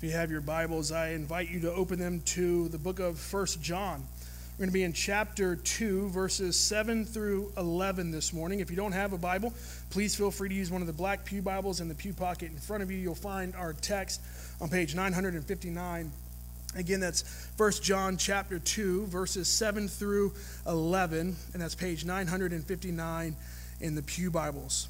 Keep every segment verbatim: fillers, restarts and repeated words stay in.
If you have your Bibles, I invite you to open them to the book of First John. We're going to be in chapter two, verses seven through eleven this morning. If you don't have a Bible, please feel free to use one of the black pew Bibles in the pew pocket in front of you. You'll find our text on page nine fifty-nine. Again, that's First John chapter two, verses seven through eleven, and that's page nine fifty-nine in the pew Bibles.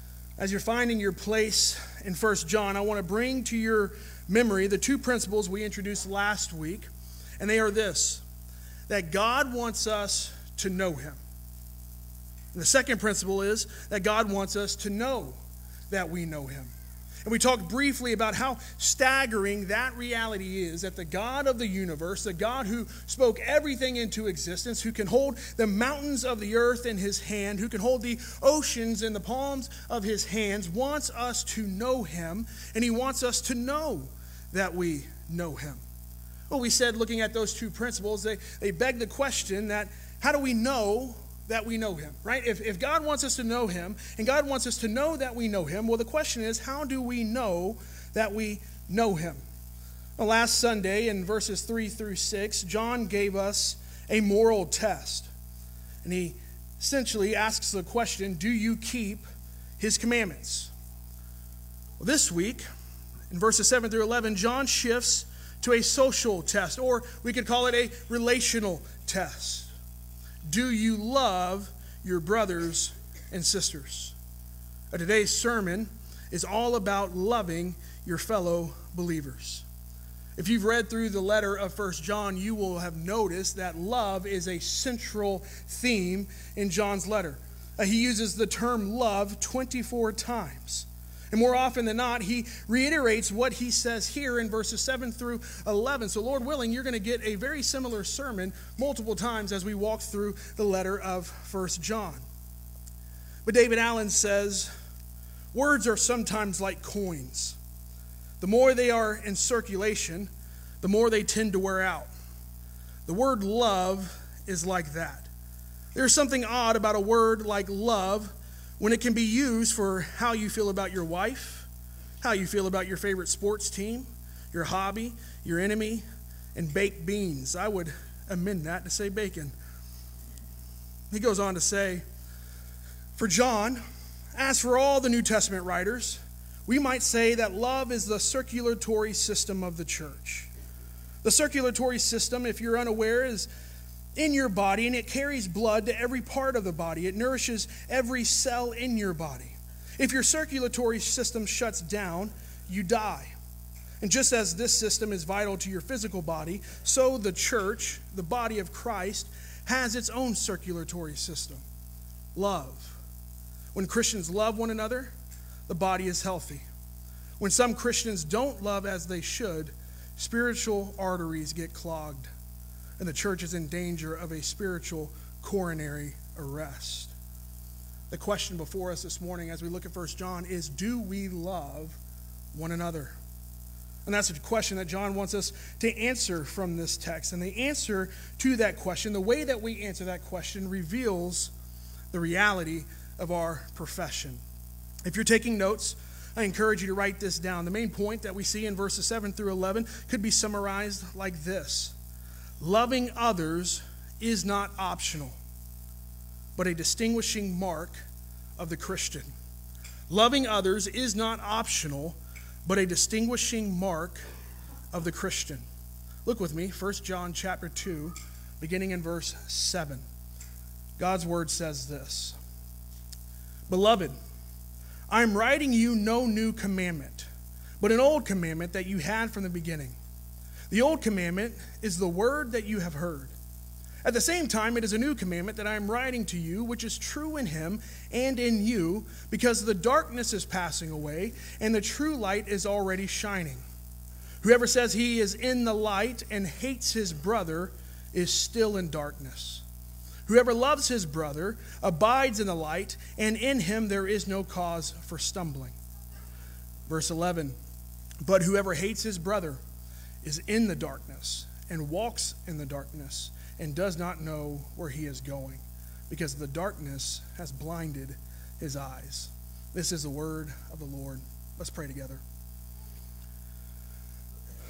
As you're finding your place in First John, I want to bring to your memory the two principles we introduced last week, and they are this: that God wants us to know Him. And the second principle is that God wants us to know that we know Him. And we talked briefly about how staggering that reality is, that the God of the universe, the God who spoke everything into existence, who can hold the mountains of the earth in His hand, who can hold the oceans in the palms of His hands, wants us to know Him, and He wants us to know that we know Him. Well, we said, looking at those two principles, they, they beg the question that how do we know that we know Him, right? If, if God wants us to know Him, and God wants us to know that we know Him, well, the question is, how do we know that we know Him? Well, last Sunday, in verses three through six, John gave us a moral test. And he essentially asks the question, do you keep His commandments? Well, this week, in verses seven through eleven, John shifts to a social test, or we could call it a relational test. Do you love your brothers and sisters? Today's sermon is all about loving your fellow believers. If you've read through the letter of First John, you will have noticed that love is a central theme in John's letter. Uh, he uses the term love twenty-four times. And more often than not, he reiterates what he says here in verses seven through eleven. So Lord willing, you're going to get a very similar sermon multiple times as we walk through the letter of First John. But David Allen says, words are sometimes like coins. The more they are in circulation, the more they tend to wear out. The word love is like that. There's something odd about a word like love when it can be used for how you feel about your wife, how you feel about your favorite sports team, your hobby, your enemy, and baked beans. I would amend that to say bacon. He goes on to say, for John, as for all the New Testament writers, we might say that love is the circulatory system of the church. The circulatory system, if you're unaware, is in your body, and it carries blood to every part of the body. It nourishes every cell in your body. If your circulatory system shuts down, you die. And just as this system is vital to your physical body, so the church, the body of Christ, has its own circulatory system: love. When Christians love one another, the body is healthy. When some Christians don't love as they should, spiritual arteries get clogged, and the church is in danger of a spiritual coronary arrest. The question before us this morning as we look at First John is, do we love one another? And that's a question that John wants us to answer from this text. And the answer to that question, the way that we answer that question, reveals the reality of our profession. If you're taking notes, I encourage you to write this down. The main point that we see in verses seven through eleven could be summarized like this: loving others is not optional, but a distinguishing mark of the Christian. Loving others is not optional, but a distinguishing mark of the Christian. Look with me, First John chapter two, beginning in verse seven. God's word says this: Beloved, I am writing you no new commandment, but an old commandment that you had from the beginning. The old commandment is the word that you have heard. At the same time, it is a new commandment that I am writing to you, which is true in Him and in you, because the darkness is passing away and the true light is already shining. Whoever says he is in the light and hates his brother is still in darkness. Whoever loves his brother abides in the light, and in him there is no cause for stumbling. Verse eleven, but whoever hates his brother is in the darkness and walks in the darkness and does not know where he is going, because the darkness has blinded his eyes. This is the word of the Lord. Let's pray together.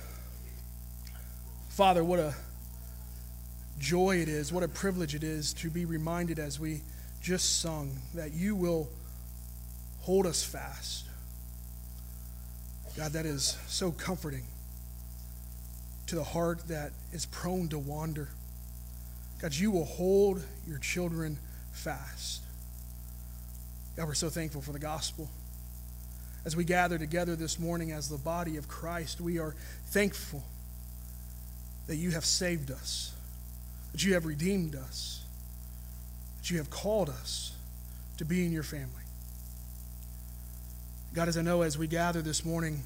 Father, what a joy it is, what a privilege it is to be reminded as we just sung that you will hold us fast. God, that is so comforting to the heart that is prone to wander. God, you will hold your children fast. God, we're so thankful for the gospel. As we gather together this morning as the body of Christ, we are thankful that you have saved us, that you have redeemed us, that you have called us to be in your family. God, as I know as we gather this morning,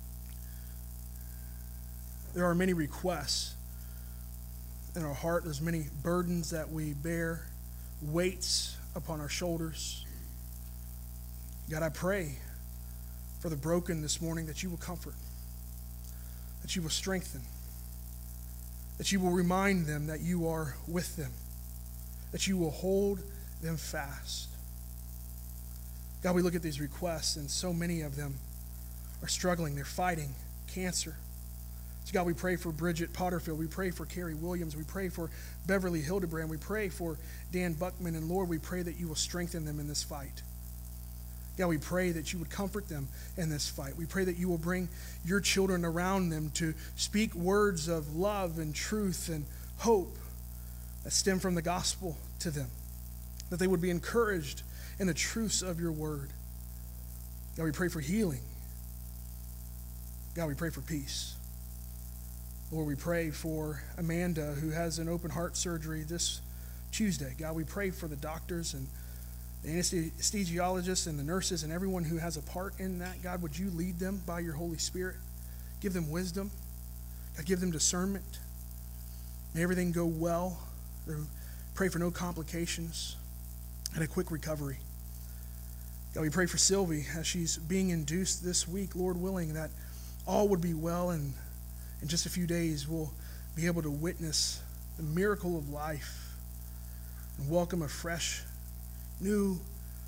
there are many requests in our heart. There's many burdens that we bear, weights upon our shoulders. God, I pray for the broken this morning that you will comfort, that you will strengthen, that you will remind them that you are with them, that you will hold them fast. God, we look at these requests, and so many of them are struggling. They're fighting cancer. So God, we pray for Bridget Potterfield. We pray for Carrie Williams. We pray for Beverly Hildebrand. We pray for Dan Buckman. And Lord, we pray that you will strengthen them in this fight. God, we pray that you would comfort them in this fight. We pray that you will bring your children around them to speak words of love and truth and hope that stem from the gospel to them, that they would be encouraged in the truths of your word. God, we pray for healing. God, we pray for peace. Lord, we pray for Amanda, who has an open heart surgery this Tuesday. God, we pray for the doctors and the anesthesiologists and the nurses and everyone who has a part in that. God, would you lead them by your Holy Spirit? Give them wisdom. God, give them discernment. May everything go well. Pray for no complications and a quick recovery. God, we pray for Sylvie as she's being induced this week, Lord willing, that all would be well, and in just a few days we'll be able to witness the miracle of life and welcome a fresh, new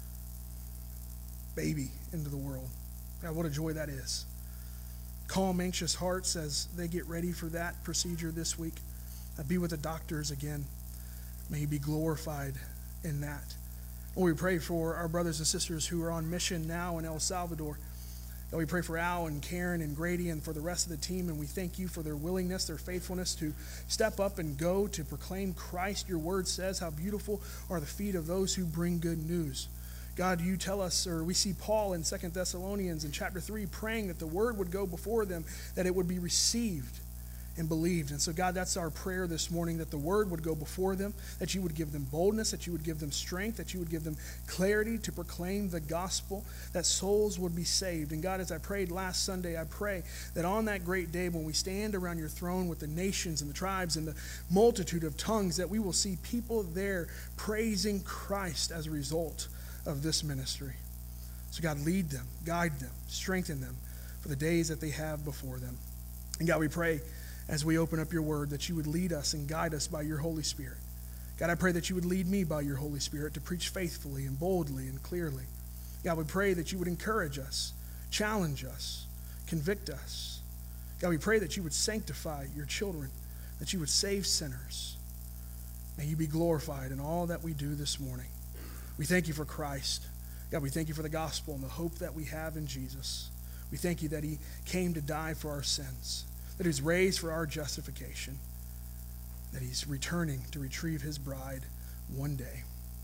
baby into the world. God, what a joy that is. Calm anxious hearts as they get ready for that procedure this week. Uh, be with the doctors again. May you be glorified in that. Lord, we pray for our brothers and sisters who are on mission now in El Salvador. God, we pray for Al and Karen and Grady and for the rest of the team, and we thank you for their willingness, their faithfulness to step up and go to proclaim Christ. Your word says how beautiful are the feet of those who bring good news. God, you tell us, or we see Paul in Second Thessalonians in chapter three praying that the word would go before them, that it would be received and believed. And so, God, that's our prayer this morning, that the word would go before them, that you would give them boldness, that you would give them strength, that you would give them clarity to proclaim the gospel, that souls would be saved. And God, as I prayed last Sunday, I pray that on that great day when we stand around your throne with the nations and the tribes and the multitude of tongues, that we will see people there praising Christ as a result of this ministry. So God, lead them, guide them, strengthen them for the days that they have before them. And God, we pray as we open up your word that you would lead us and guide us by your Holy Spirit. God, I pray that you would lead me by your Holy Spirit to preach faithfully and boldly and clearly. God, we pray that you would encourage us, challenge us, convict us. God, we pray that you would sanctify your children, that you would save sinners. May you be glorified in all that we do this morning. We thank you for Christ. God, we thank you for the gospel and the hope that we have in Jesus. We thank you that he came to die for our sins, that he was raised for our justification, that he's returning to retrieve his bride one day.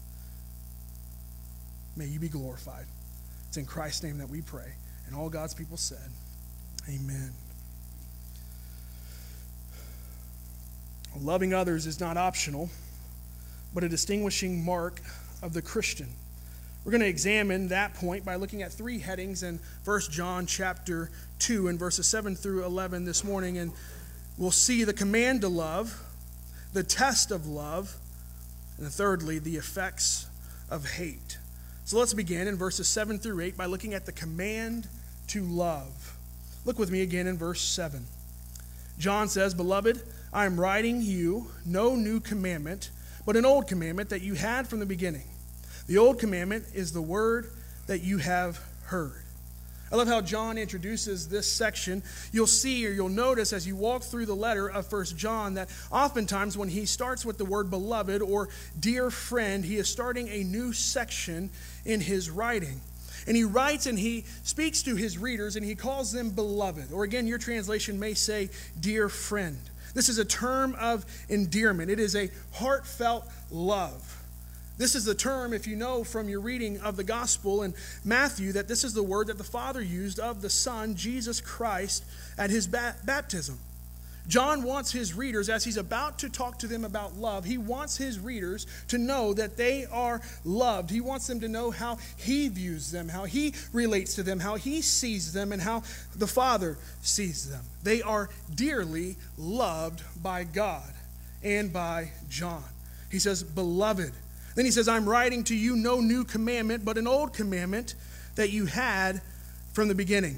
May you be glorified. It's in Christ's name that we pray. And all God's people said, amen. Loving others is not optional, but a distinguishing mark of the Christian. We're going to examine that point by looking at three headings in First John chapter two and verses seven through eleven this morning. And we'll see the command to love, the test of love, and thirdly, the effects of hate. So let's begin in verses seven through eight by looking at the command to love. Look with me again in verse seven. John says, "Beloved, I am writing you no new commandment, but an old commandment that you had from the beginning. The old commandment is the word that you have heard. I love how John introduces this section. You'll see or you'll notice as you walk through the letter of First John that oftentimes when he starts with the word beloved or dear friend, he is starting a new section in his writing. And he writes and he speaks to his readers and he calls them beloved. Or again, your translation may say dear friend. This is a term of endearment. It is a heartfelt love. This is the term, if you know from your reading of the gospel in Matthew, that this is the word that the Father used of the Son, Jesus Christ, at his ba- baptism. John wants his readers, as he's about to talk to them about love, he wants his readers to know that they are loved. He wants them to know how he views them, how he relates to them, how he sees them, and how the Father sees them. They are dearly loved by God and by John. He says, beloved. Then he says, I'm writing to you no new commandment, but an old commandment that you had from the beginning.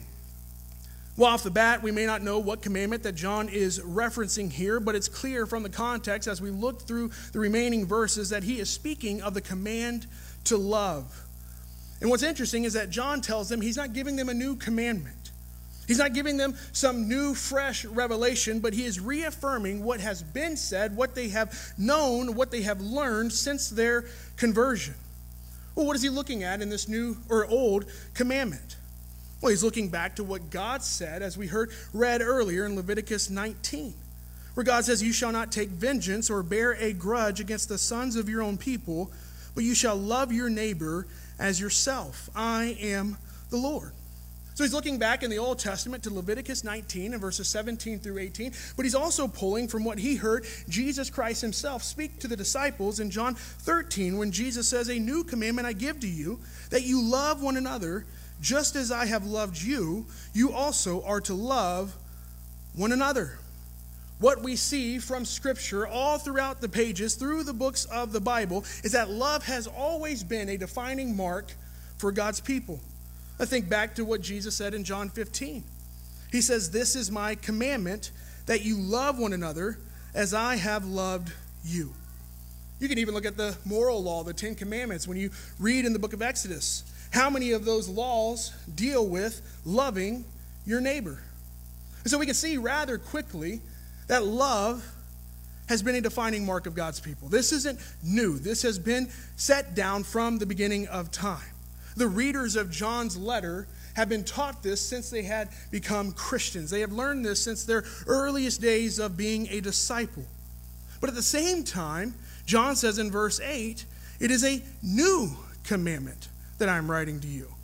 Well, off the bat, we may not know what commandment that John is referencing here, but it's clear from the context as we look through the remaining verses that he is speaking of the command to love. And what's interesting is that John tells them he's not giving them a new commandment. He's not giving them some new, fresh revelation, but he is reaffirming what has been said, what they have known, what they have learned since their conversion. Well, what is he looking at in this new or old commandment? Well, he's looking back to what God said, as we heard read earlier in Leviticus nineteen, where God says, you shall not take vengeance or bear a grudge against the sons of your own people, but you shall love your neighbor as yourself. I am the Lord. So he's looking back in the Old Testament to Leviticus nineteen and verses seventeen through eighteen, but he's also pulling from what he heard Jesus Christ himself speak to the disciples in John thirteen, when Jesus says, a new commandment I give to you, that you love one another, just as I have loved you, you also are to love one another. What we see from Scripture all throughout the pages, through the books of the Bible, is that love has always been a defining mark for God's people. I think back to what Jesus said in John fifteen. He says, this is my commandment, that you love one another as I have loved you. You can even look at the moral law, the Ten Commandments, when you read in the book of Exodus. How many of those laws deal with loving your neighbor? And so we can see rather quickly that love has been a defining mark of God's people. This isn't new. This has been set down from the beginning of time. The readers of John's letter have been taught this since they had become Christians. They have learned this since their earliest days of being a disciple. But at the same time, John says in verse eight, it is a new commandment that I'm writing to you.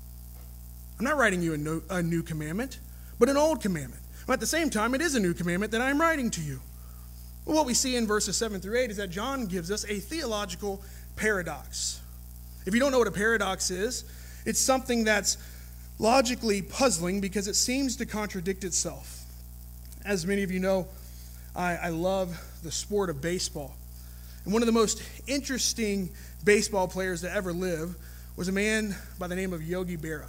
I'm not writing you a, no, a new commandment, but an old commandment. But at the same time, it is a new commandment that I'm writing to you. Well, what we see in verses seven through eight is that John gives us a theological paradox. If you don't know what a paradox is, it's something that's logically puzzling because it seems to contradict itself. As many of you know, I, I love the sport of baseball. And one of the most interesting baseball players to ever live was a man by the name of Yogi Berra.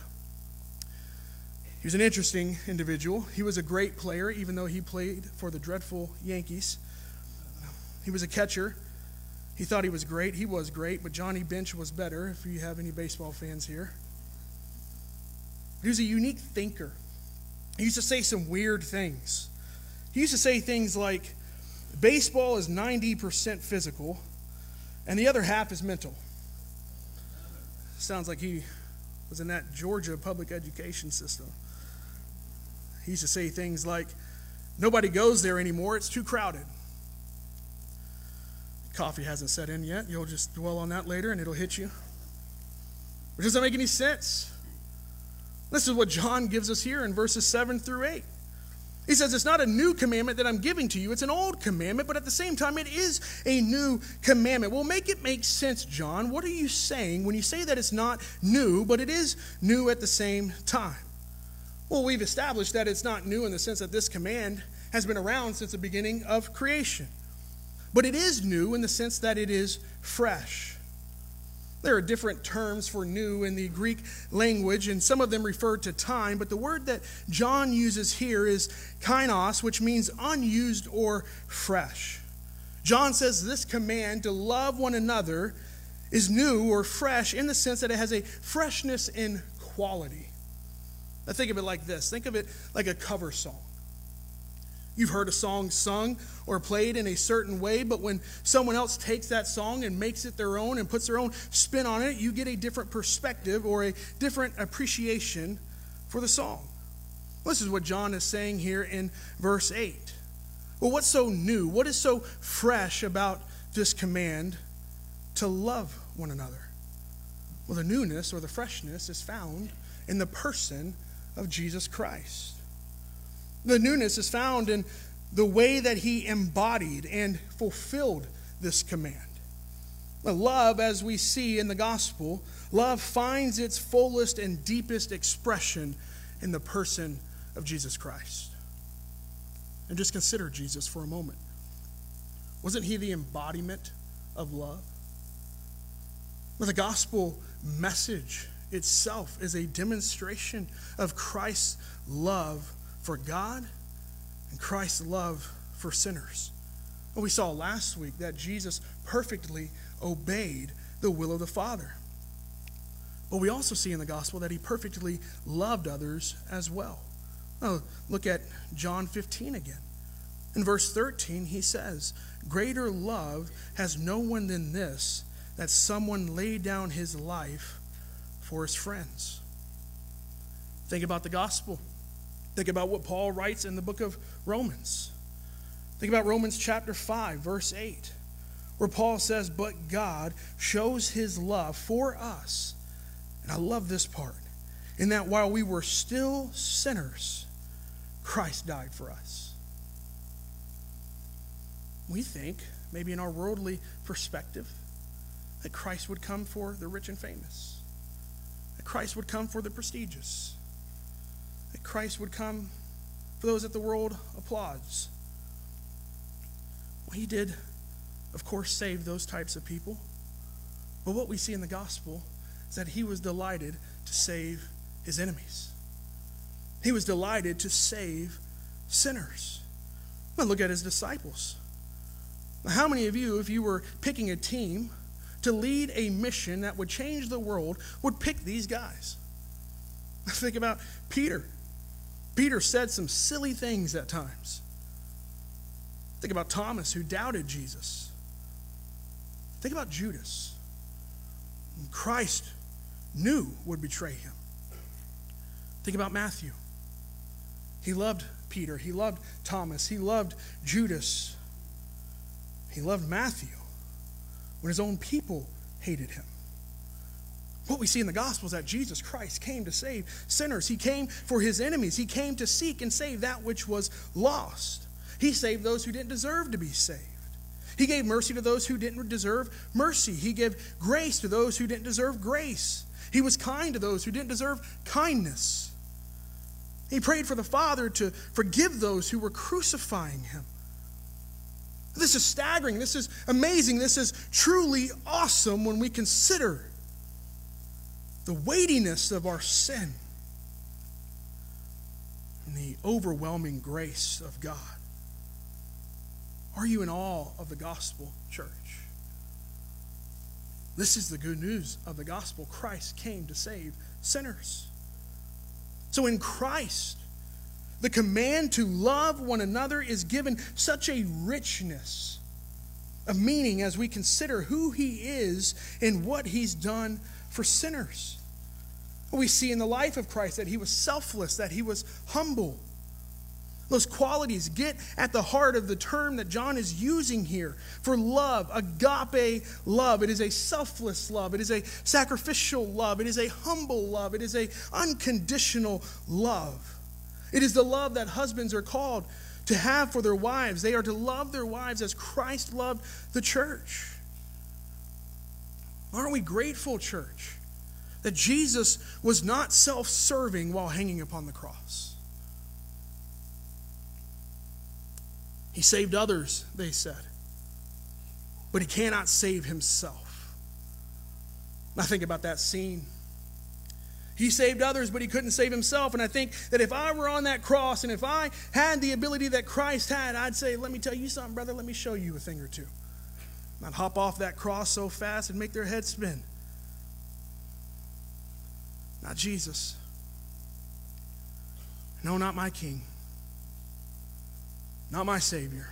He was an interesting individual. He was a great player, even though he played for the dreadful Yankees. He was a catcher. He thought he was great. He was great, but Johnny Bench was better, if you have any baseball fans here. He was a unique thinker. He used to say some weird things. He used to say things like, baseball is ninety percent physical, and the other half is mental. Sounds like he was in that Georgia public education system. He used to say things like, nobody goes there anymore, it's too crowded. Coffee hasn't set in yet. You'll just dwell on that later and it'll hit you. It doesn't make any sense. This is what John gives us here in verses seven through eight. He says, it's not a new commandment that I'm giving to you. It's an old commandment, but at the same time, it is a new commandment. Well, make it make sense, John. What are you saying when you say that it's not new, but it is new at the same time? Well, we've established that it's not new in the sense that this command has been around since the beginning of creation. But it is new in the sense that it is fresh. There are different terms for new in the Greek language, and some of them refer to time, but the word that John uses here is kainos, which means unused or fresh. John says this command to love one another is new or fresh in the sense that it has a freshness in quality. Now think of it like this. Think of it like a cover song. You've heard a song sung or played in a certain way, but when someone else takes that song and makes it their own and puts their own spin on it, you get a different perspective or a different appreciation for the song. This is what John is saying here in verse eight. Well, what's so new? What is so fresh about this command to love one another? Well, the newness or the freshness is found in the person of Jesus Christ. The newness is found in the way that he embodied and fulfilled this command. The love, as we see in the gospel, love finds its fullest and deepest expression in the person of Jesus Christ. And just consider Jesus for a moment. Wasn't he the embodiment of love? Well, the gospel message itself is a demonstration of Christ's love for God and Christ's love for sinners. Well, we saw last week that Jesus perfectly obeyed the will of the Father. But we also see in the gospel that he perfectly loved others as well. Now, look at John fifteen again. In verse thirteen, he says, "Greater love has no one than this, that someone laid down his life for his friends." Think about the gospel. Think about what Paul writes in the book of Romans. Think about Romans chapter five, verse eight, where Paul says, "But God shows his love for us," and I love this part, "in that while we were still sinners, Christ died for us." We think, maybe in our worldly perspective, that Christ would come for the rich and famous, that Christ would come for the prestigious, that Christ would come for those that the world applauds. Well, he did, of course, save those types of people. But what we see in the gospel is that he was delighted to save his enemies. He was delighted to save sinners. Now look at his disciples. Now, how many of you, if you were picking a team to lead a mission that would change the world, would pick these guys? Think about Peter. Peter said some silly things at times. Think about Thomas, who doubted Jesus. Think about Judas, whom Christ knew would betray him. Think about Matthew. He loved Peter. He loved Thomas. He loved Judas. He loved Matthew when his own people hated him. What we see in the gospel is that Jesus Christ came to save sinners. He came for his enemies. He came to seek and save that which was lost. He saved those who didn't deserve to be saved. He gave mercy to those who didn't deserve mercy. He gave grace to those who didn't deserve grace. He was kind to those who didn't deserve kindness. He prayed for the Father to forgive those who were crucifying him. This is staggering. This is amazing. This is truly awesome when we consider the weightiness of our sin and the overwhelming grace of God. Are you in awe of the gospel, church? This is the good news of the gospel. Christ came to save sinners. So in Christ, the command to love one another is given such a richness of meaning as we consider who he is and what he's done for sinners. We see in the life of Christ that he was selfless, that he was humble. Those qualities get at the heart of the term that John is using here for love, agape love. It is a selfless love. It is a sacrificial love. It is a humble love. It is a unconditional love. It is the love that husbands are called to have for their wives. They are to love their wives as Christ loved the church. Aren't we grateful, church, that Jesus was not self-serving while hanging upon the cross? He saved others, they said, but he cannot save himself. I think about that scene. He saved others, but he couldn't save himself. And I think that if I were on that cross and if I had the ability that Christ had, I'd say, let me tell you something, brother, let me show you a thing or two. I'd hop off that cross so fast and make their head spin. Not Jesus. No, not my King. Not my Savior.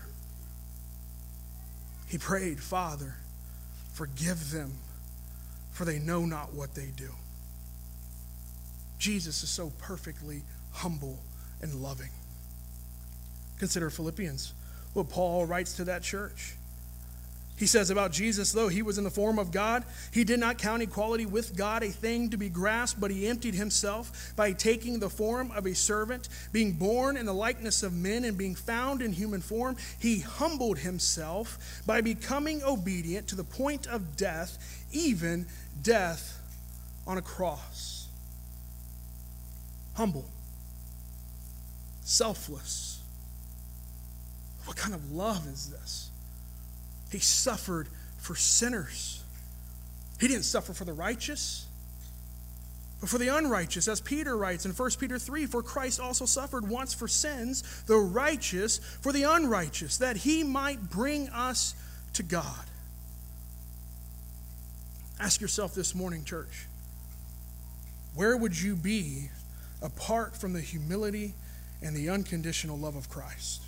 He prayed, Father, forgive them, for they know not what they do. Jesus is so perfectly humble and loving. Consider Philippians, what Paul writes to that church. He says about Jesus, though he was in the form of God, he did not count equality with God a thing to be grasped, but he emptied himself by taking the form of a servant, being born in the likeness of men and being found in human form. He humbled himself by becoming obedient to the point of death, even death on a cross. Humble. Selfless. What kind of love is this? He suffered for sinners. He didn't suffer for the righteous, but for the unrighteous. As Peter writes in First Peter three, for Christ also suffered once for sins, the righteous for the unrighteous, that he might bring us to God. Ask yourself this morning, church, where would you be apart from the humility and the unconditional love of Christ?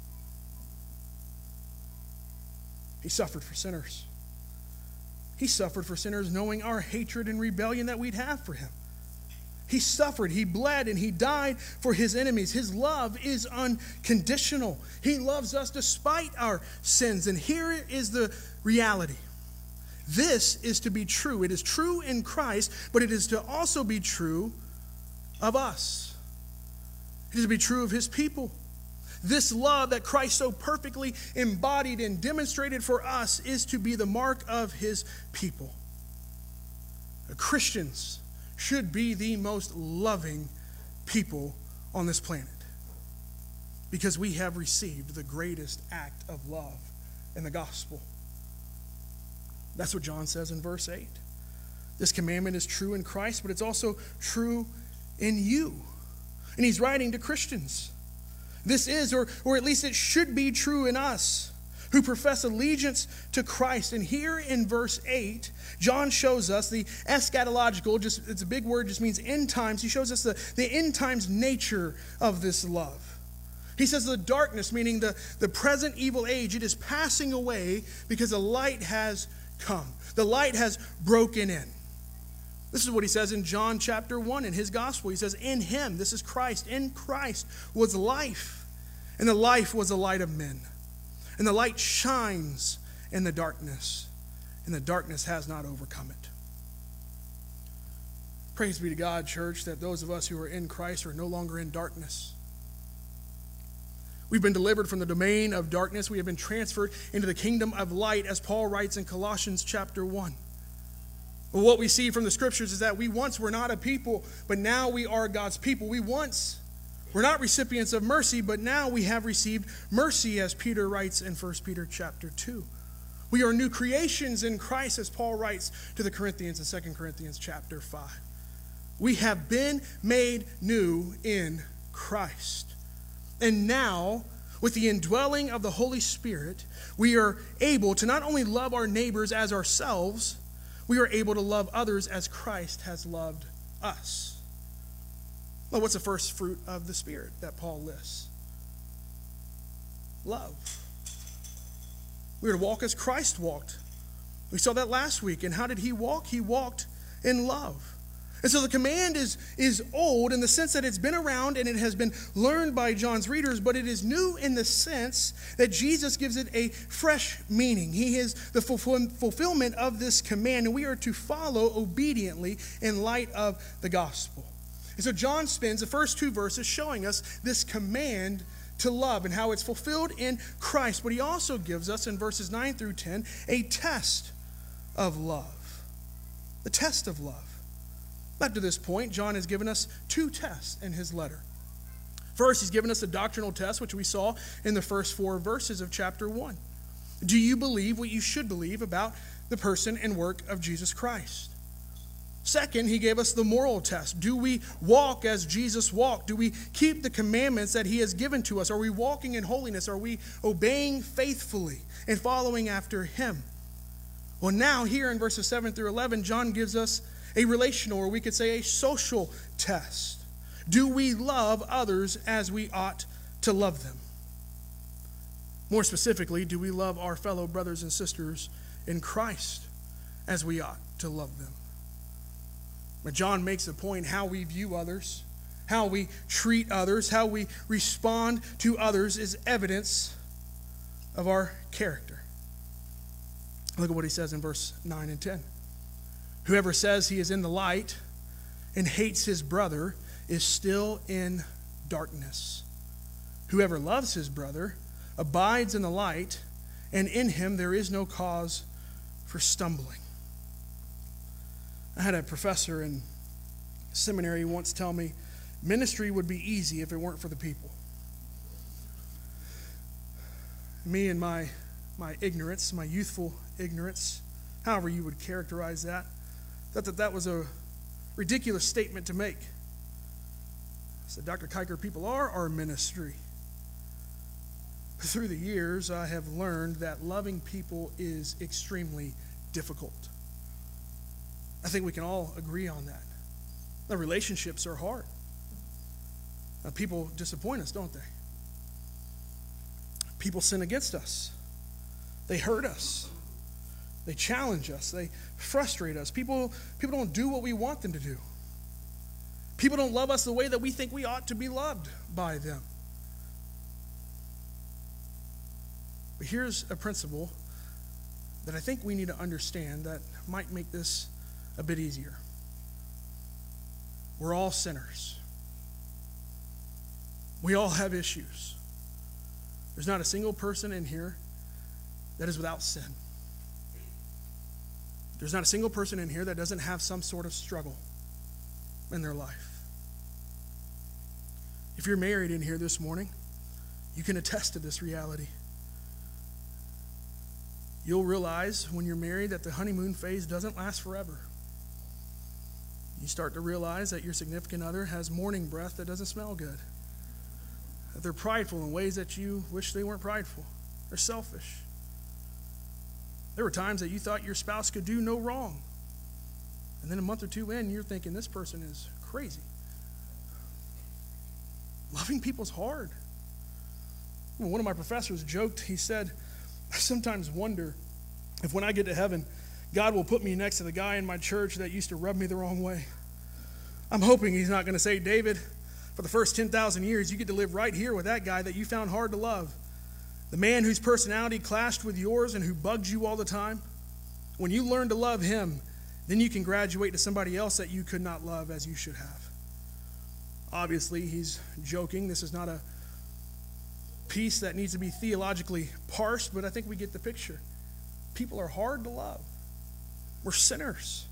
He suffered for sinners. He suffered for sinners knowing our hatred and rebellion that we'd have for him. He suffered, he bled, and he died for his enemies. His love is unconditional. He loves us despite our sins. And here is the reality. This is to be true. It is true in Christ, but it is to also be true of us. It is to be true of his people. This love that Christ so perfectly embodied and demonstrated for us is to be the mark of his people. Christians should be the most loving people on this planet because we have received the greatest act of love in the gospel. That's what John says in verse eight. This commandment is true in Christ, but it's also true in you. And he's writing to Christians. This is, or, or at least it should be true in us who profess allegiance to Christ. And here in verse eight, John shows us the eschatological, just it's a big word, just means end times. He shows us the, the end times nature of this love. He says the darkness, meaning the, the present evil age, it is passing away because the light has come. The light has broken in. This is what he says in John chapter one in his gospel. He says, in him, this is Christ, in Christ was life, and the life was the light of men. And the light shines in the darkness, and the darkness has not overcome it. Praise be to God, church, that those of us who are in Christ are no longer in darkness. We've been delivered from the domain of darkness. We have been transferred into the kingdom of light, as Paul writes in Colossians chapter one. What we see from the scriptures is that we once were not a people, but now we are God's people. We once were not recipients of mercy, but now we have received mercy, as Peter writes in First Peter chapter two. We are new creations in Christ, as Paul writes to the Corinthians in Second Corinthians chapter five. We have been made new in Christ. And now, with the indwelling of the Holy Spirit, we are able to not only love our neighbors as ourselves, we are able to love others as Christ has loved us. Well, what's the first fruit of the Spirit that Paul lists? Love. We are to walk as Christ walked. We saw that last week. And how did he walk? He walked in love. And so the command is, is old in the sense that it's been around and it has been learned by John's readers, but it is new in the sense that Jesus gives it a fresh meaning. He is the fulfillment of this command, and we are to follow obediently in light of the gospel. And so John spends the first two verses showing us this command to love and how it's fulfilled in Christ. But he also gives us in verses nine through ten a test of love. The test of love. Up to this point, John has given us two tests in his letter. First, he's given us a doctrinal test, which we saw in the first four verses of chapter one. Do you believe what you should believe about the person and work of Jesus Christ? Second, he gave us the moral test. Do we walk as Jesus walked? Do we keep the commandments that he has given to us? Are we walking in holiness? Are we obeying faithfully and following after him? Well, now here in verses seven through eleven, John gives us a relational, or we could say a social test. Do we love others as we ought to love them? More specifically, do we love our fellow brothers and sisters in Christ as we ought to love them? But John makes a point how we view others, how we treat others, how we respond to others is evidence of our character. Look at what he says in verse nine and ten. Whoever says he is in the light and hates his brother is still in darkness. Whoever loves his brother abides in the light, and in him there is no cause for stumbling. I had a professor in seminary once tell me, ministry would be easy if it weren't for the people. Me and my, my ignorance, my youthful ignorance, however you would characterize that, thought that that was a ridiculous statement to make. I said, Doctor Kiker, people are our ministry. Through the years, I have learned that loving people is extremely difficult. I think we can all agree on that. The relationships are hard. Uh, people disappoint us, don't they? People sin against us. They hurt us. They challenge us. They frustrate us. People, people don't do what we want them to do. People don't love us the way that we think we ought to be loved by them. But here's a principle that I think we need to understand that might make this a bit easier. We're all sinners. We all have issues. There's not a single person in here that is without sin. There's not a single person in here that doesn't have some sort of struggle in their life. If you're married in here this morning, you can attest to this reality. You'll realize when you're married that the honeymoon phase doesn't last forever. You start to realize that your significant other has morning breath that doesn't smell good. That they're prideful in ways that you wish they weren't prideful. They're selfish. There were times that you thought your spouse could do no wrong. And then a month or two in, you're thinking, this person is crazy. Loving people's hard. One of my professors joked, he said, I sometimes wonder if when I get to heaven, God will put me next to the guy in my church that used to rub me the wrong way. I'm hoping he's not going to say, David, for the first ten thousand years, you get to live right here with that guy that you found hard to love. The man whose personality clashed with yours and who bugged you all the time. When you learn to love him, then you can graduate to somebody else that you could not love as you should have. Obviously, he's joking. This is not a piece that needs to be theologically parsed, but I think we get the picture. People are hard to love. We're sinners.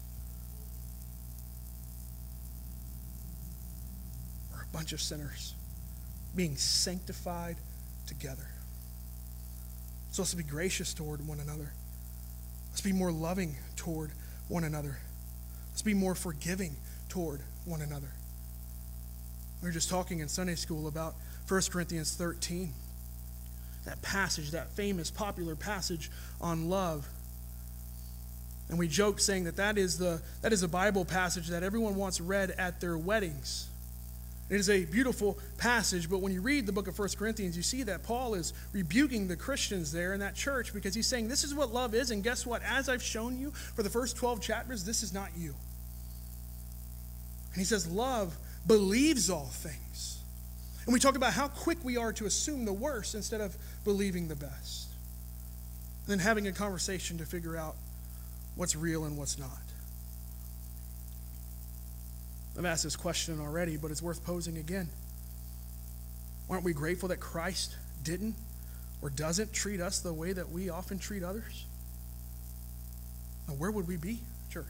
We're a bunch of sinners being sanctified together. So let's be gracious toward one another. Let's be more loving toward one another. Let's be more forgiving toward one another. We were just talking in Sunday school about First Corinthians thirteen. That passage, that famous, popular passage on love. And we joked saying that that is, the, that is a Bible passage that everyone wants read at their weddings. It is a beautiful passage, but when you read the book of First Corinthians, you see that Paul is rebuking the Christians there in that church because he's saying this is what love is, and guess what? As I've shown you for the first twelve chapters, this is not you. And he says love believes all things. And we talk about how quick we are to assume the worst instead of believing the best. And then having a conversation to figure out what's real and what's not. I've asked this question already, but it's worth posing again. Aren't we grateful that Christ didn't or doesn't treat us the way that we often treat others? Now, where would we be, church?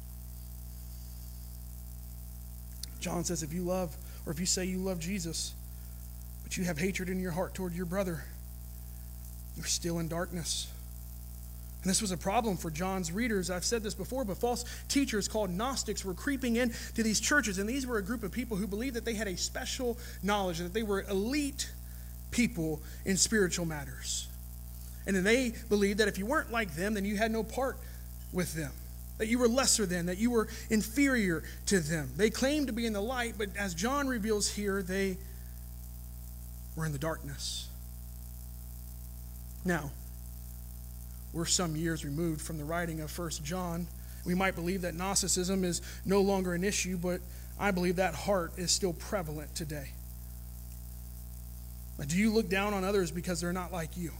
John says if you love, or if you say you love Jesus, but you have hatred in your heart toward your brother, you're still in darkness. And this was a problem for John's readers. I've said this before, but false teachers called Gnostics were creeping into these churches. And these were a group of people who believed that they had a special knowledge, that they were elite people in spiritual matters. And then they believed that if you weren't like them, then you had no part with them. that you were lesser than, that you were inferior to them. They claimed to be in the light, but as John reveals here, they were in the darkness. Now, we're some years removed from the writing of First John. We might believe that Gnosticism is no longer an issue, but I believe that heart is still prevalent today. Do you look down on others because they're not like you?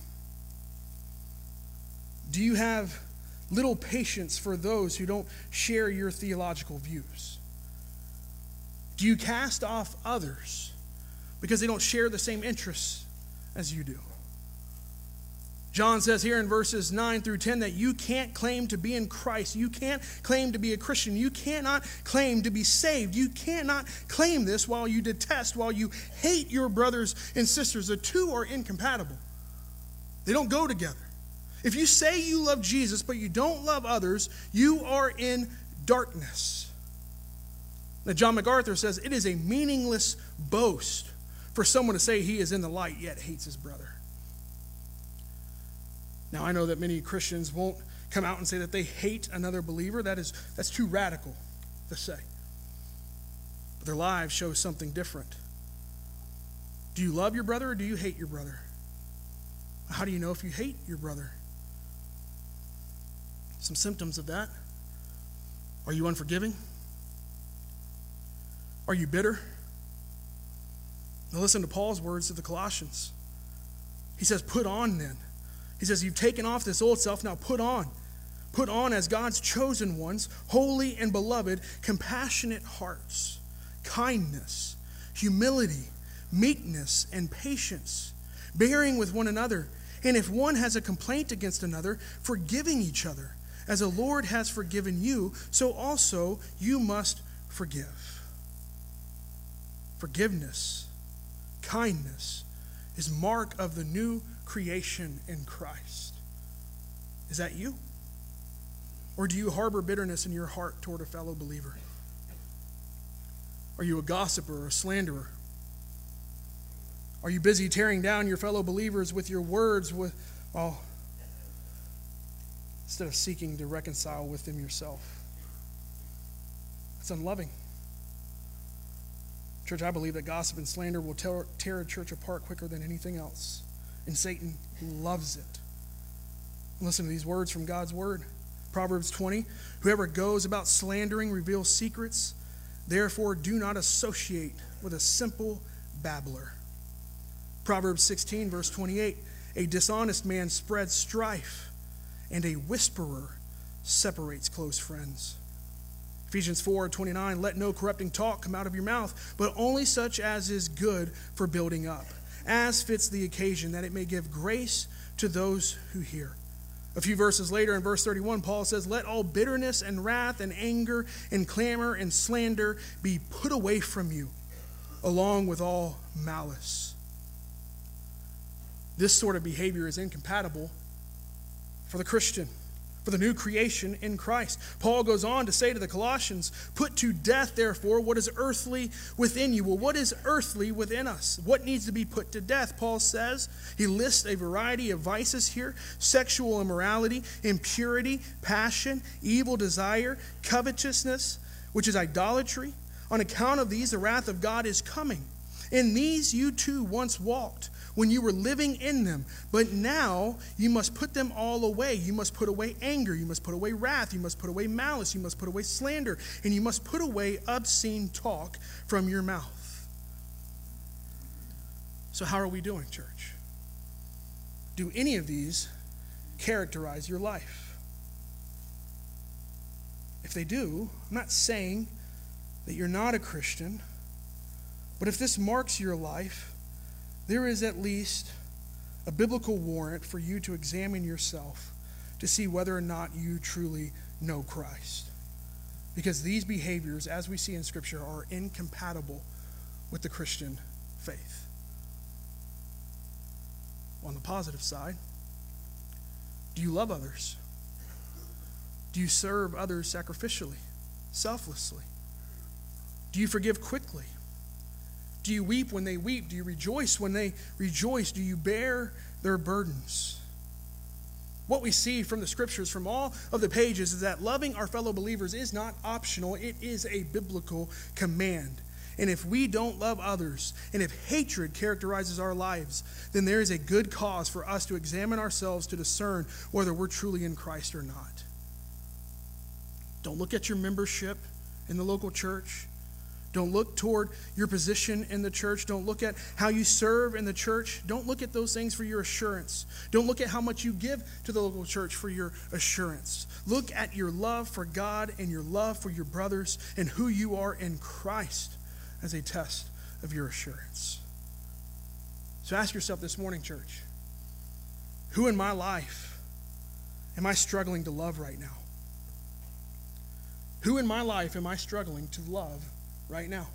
Do you have little patience for those who don't share your theological views? Do you cast off others because they don't share the same interests as you do? John says here in verses nine through ten that you can't claim to be in Christ. You can't claim to be a Christian. You cannot claim to be saved. You cannot claim this while you detest, while you hate your brothers and sisters. The two are incompatible. They don't go together. If you say you love Jesus but you don't love others, you are in darkness. Now, John MacArthur says it is a meaningless boast for someone to say he is in the light yet hates his brother. Now, I know that many Christians won't come out and say that they hate another believer. That is, that's too radical to say. But their lives show something different. Do you love your brother or do you hate your brother? How do you know if you hate your brother? Some symptoms of that. Are you unforgiving? Are you bitter? Now listen to Paul's words to the Colossians. He says, put on then. He says, you've taken off this old self, now put on. Put on as God's chosen ones, holy and beloved, compassionate hearts, kindness, humility, meekness, and patience, bearing with one another. And if one has a complaint against another, forgiving each other. As the Lord has forgiven you, so also you must forgive. Forgiveness, kindness, is mark of the new creation in Christ. Is that you? Or do you harbor bitterness in your heart toward a fellow believer? Are you a gossiper or a slanderer? Are you busy tearing down your fellow believers with your words, with, well, instead of seeking to reconcile with them yourself? It's unloving. Church, I believe that gossip and slander will tear, tear a church apart quicker than anything else. And Satan loves it. Listen to these words from God's word. Proverbs twenty, whoever goes about slandering reveals secrets. Therefore, do not associate with a simple babbler. Proverbs sixteen, verse twenty-eight, a dishonest man spreads strife, and a whisperer separates close friends. Ephesians four, twenty-nine, let no corrupting talk come out of your mouth, but only such as is good for building up, as fits the occasion, that it may give grace to those who hear. A few verses later in verse thirty-one, Paul says, let all bitterness and wrath and anger and clamor and slander be put away from you, along with all malice. This sort of behavior is incompatible for the Christian, for the new creation in Christ. Paul goes on to say to the Colossians, put to death, therefore, what is earthly within you. Well, what is earthly within us? What needs to be put to death? Paul says, he lists a variety of vices here: sexual immorality, impurity, passion, evil desire, covetousness, which is idolatry. On account of these, the wrath of God is coming. In these you too once walked, when you were living in them. But now you must put them all away. You must put away anger. You must put away wrath. You must put away malice. You must put away slander. And you must put away obscene talk from your mouth. So how are we doing, church? Do any of these characterize your life? If they do, I'm not saying that you're not a Christian, but if this marks your life, there is at least a biblical warrant for you to examine yourself to see whether or not you truly know Christ. Because these behaviors, as we see in Scripture, are incompatible with the Christian faith. On the positive side, do you love others? Do you serve others sacrificially, selflessly? Do you forgive quickly? Do you weep when they weep? Do you rejoice when they rejoice? Do you bear their burdens? What we see from the scriptures, from all of the pages, is that loving our fellow believers is not optional. It is a biblical command. And if we don't love others, and if hatred characterizes our lives, then there is a good cause for us to examine ourselves to discern whether we're truly in Christ or not. Don't look at your membership in the local church. Don't look toward your position in the church. Don't look at how you serve in the church. Don't look at those things for your assurance. Don't look at how much you give to the local church for your assurance. Look at your love for God and your love for your brothers and who you are in Christ as a test of your assurance. So ask yourself this morning, church, who in my life am I struggling to love right now? Who in my life am I struggling to love right now?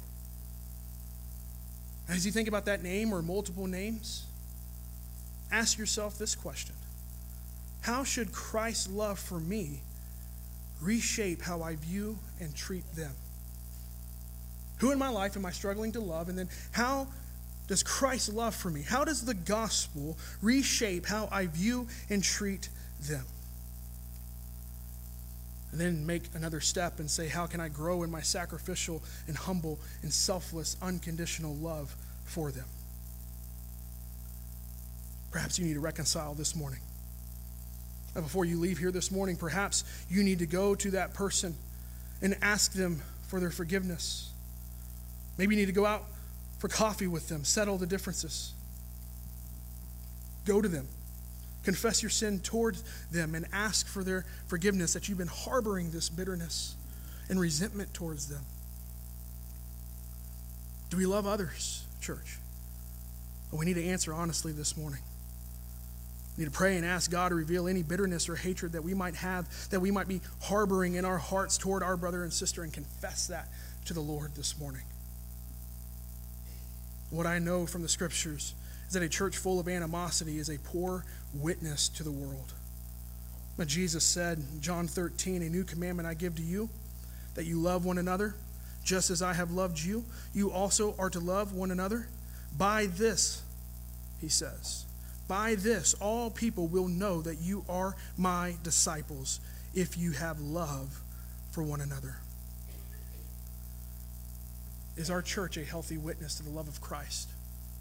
As you think about that name or multiple names, ask yourself this question: how should Christ's love for me reshape how I view and treat them? Who in my life am I struggling to love? And then how does Christ's love for me, how does the gospel reshape how I view and treat them? And then make another step and say, how can I grow in my sacrificial and humble and selfless, unconditional love for them? Perhaps you need to reconcile this morning. And before you leave here this morning, perhaps you need to go to that person and ask them for their forgiveness. Maybe you need to go out for coffee with them, settle the differences. Go to them. Confess your sin toward them and ask for their forgiveness, that you've been harboring this bitterness and resentment towards them. Do we love others, church? Well, we need to answer honestly this morning. We need to pray and ask God to reveal any bitterness or hatred that we might have, that we might be harboring in our hearts toward our brother and sister, and confess that to the Lord this morning. What I know from the scriptures is that a church full of animosity is a poor witness to the world. But Jesus said in John thirteen, a new commandment I give to you, that you love one another, just as I have loved you. You also are to love one another. By this, he says, by this all people will know that you are my disciples, if you have love for one another. Is our church a healthy witness to the love of Christ?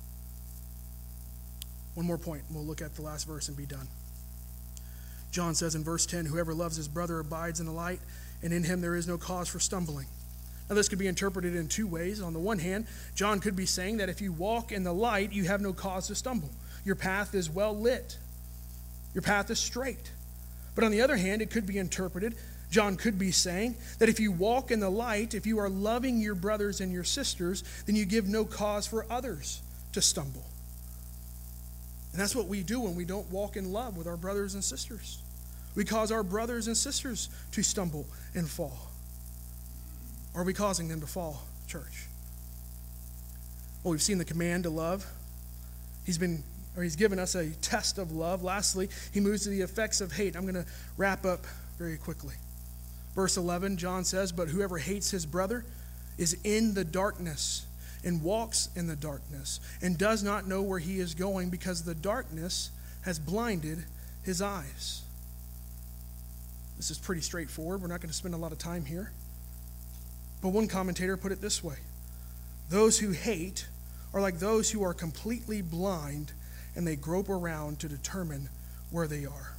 One more point, and we'll look at the last verse and be done. John says in verse ten, whoever loves his brother abides in the light, and in him there is no cause for stumbling. Now this could be interpreted in two ways. On the one hand, John could be saying that if you walk in the light, you have no cause to stumble. Your path is well lit. Your path is straight. But on the other hand, it could be interpreted, John could be saying that if you walk in the light, if you are loving your brothers and your sisters, then you give no cause for others to stumble. And that's what we do when we don't walk in love with our brothers and sisters. We cause our brothers and sisters to stumble and fall. Or are we causing them to fall, church? Well, we've seen the command to love. He's been, or he's given us a test of love. Lastly, he moves to the effects of hate. I'm going to wrap up very quickly. Verse eleven, John says, but whoever hates his brother is in the darkness and walks in the darkness and does not know where he is going, because the darkness has blinded his eyes. This is pretty straightforward. We're not going to spend a lot of time here. But one commentator put it this way: those who hate are like those who are completely blind, and they grope around to determine where they are.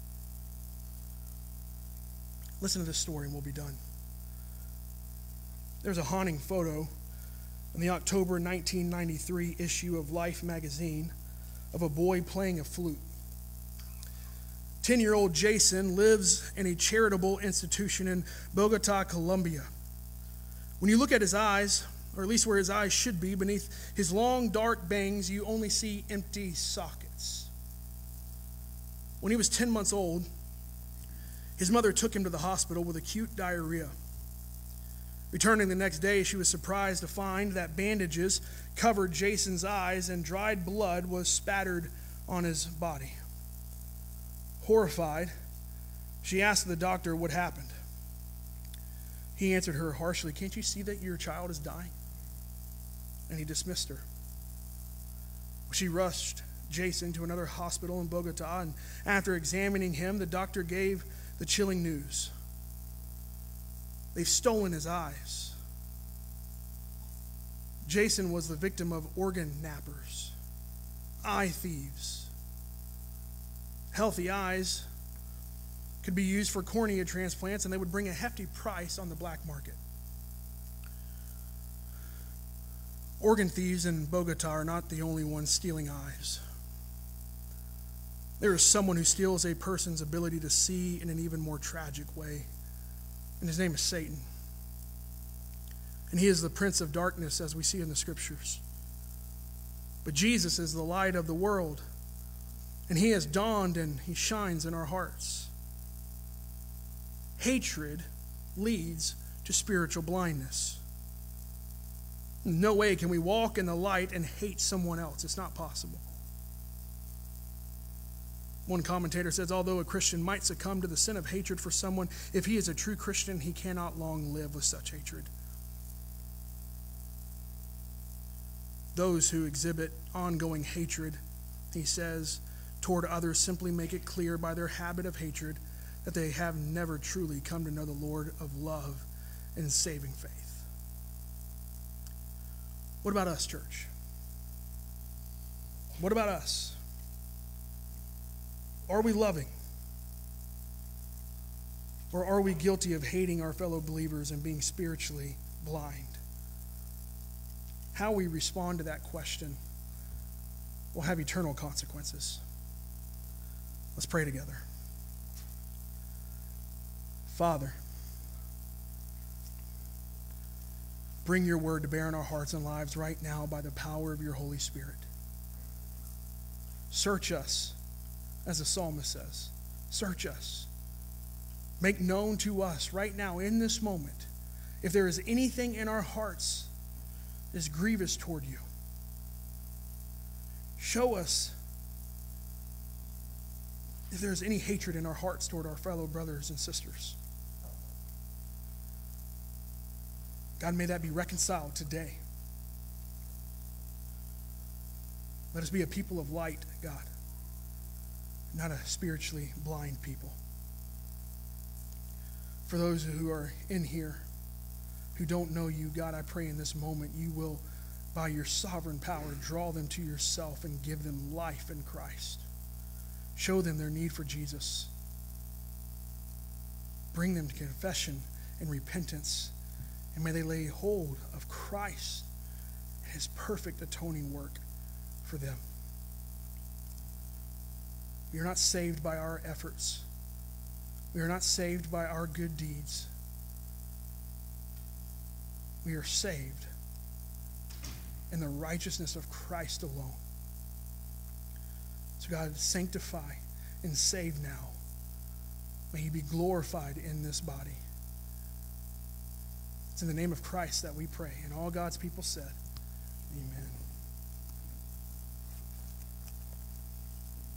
Listen to this story and we'll be done. There's a haunting photo in the October nineteen ninety-three issue of Life magazine of a boy playing a flute. Ten-year-old Jason lives in a charitable institution in Bogota, Colombia. When you look at his eyes, or at least where his eyes should be, beneath his long dark bangs, you only see empty sockets. When he was ten months old, his mother took him to the hospital with acute diarrhea. Returning the next day, she was surprised to find that bandages covered Jason's eyes and dried blood was spattered on his body. Horrified, she asked the doctor what happened. He answered her harshly, "Can't you see that your child is dying?" And he dismissed her. She rushed Jason to another hospital in Bogota, and after examining him, the doctor gave the chilling news. They've stolen his eyes. Jason was the victim of organ nappers, eye thieves. Healthy eyes could be used for cornea transplants, and they would bring a hefty price on the black market. Organ thieves in Bogota are not the only ones stealing eyes. There is someone who steals a person's ability to see in an even more tragic way, and his name is Satan. And he is the prince of darkness, as we see in the scriptures. But Jesus is the light of the world, and he has dawned and he shines in our hearts. Hatred leads to spiritual blindness. In no way can we walk in the light and hate someone else. It's not possible. One commentator says, although a Christian might succumb to the sin of hatred for someone, if he is a true Christian, he cannot long live with such hatred. Those who exhibit ongoing hatred, he says, toward others simply make it clear by their habit of hatred that they have never truly come to know the Lord of love and saving faith. What about us, church? What about us? Are we loving? Or are we guilty of hating our fellow believers and being spiritually blind? How we respond to that question will have eternal consequences. Let's pray together. Father, bring your word to bear in our hearts and lives right now by the power of your Holy Spirit. Search us, as the psalmist says. Search us. Make known to us right now in this moment if there is anything in our hearts that is grievous toward you. Show us if there is any hatred in our hearts toward our fellow brothers and sisters. God, may that be reconciled today. Let us be a people of light, God, not a spiritually blind people. For those who are in here who don't know you, God, I pray in this moment you will, by your sovereign power, draw them to yourself and give them life in Christ. Show them their need for Jesus. Bring them to confession and repentance. And may they lay hold of Christ and his perfect atoning work for them. We are not saved by our efforts. We are not saved by our good deeds. We are saved in the righteousness of Christ alone. So God, sanctify and save now. May he be glorified in this body. It's in the name of Christ that we pray. And all God's people said, amen.